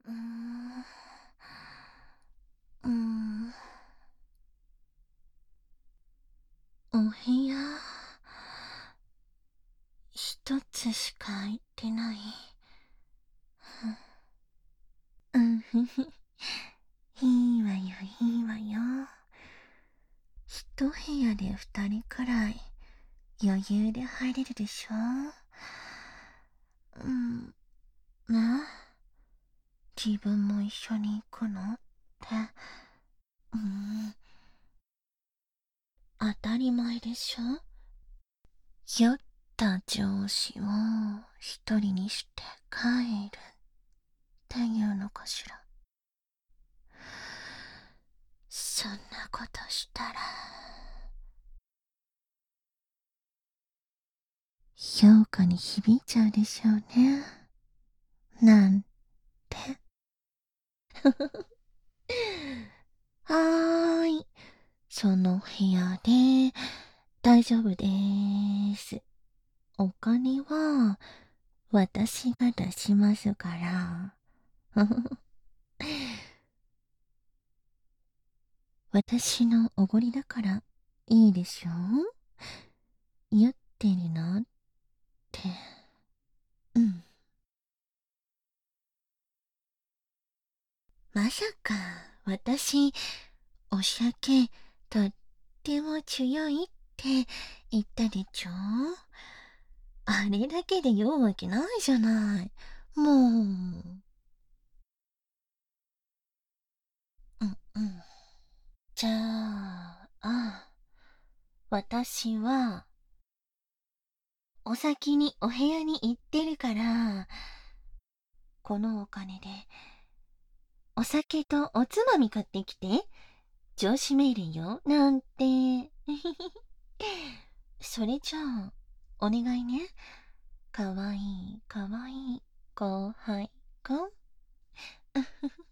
うーん。うーん。お部屋、一つしか空いてない。うんふふ。いいわよ、いいわよ。一部屋で二人くらい余裕で入れるでしょ。うん、ね。自分も一緒に行くのって、うん、当たり前でしょ。酔った上司を一人にして帰るっていうのかしら。そんなことしたら評価に響いちゃうでしょうね。なんて。はーい。その部屋で大丈夫でーす。お金は私が出しますから。私のおごりだからいいでしょ。酔ってるのって。うん。まさか私、お酒とっても強いって言ったでちょ。あれだけで酔うわけないじゃない。もう。うんうん。じゃ私は、お先にお部屋に行ってるから、このお金で、お酒とおつまみ買ってきて、上司命令よ、なんて。それじゃあ、お願いね。かわいい、かわいい、後輩くん。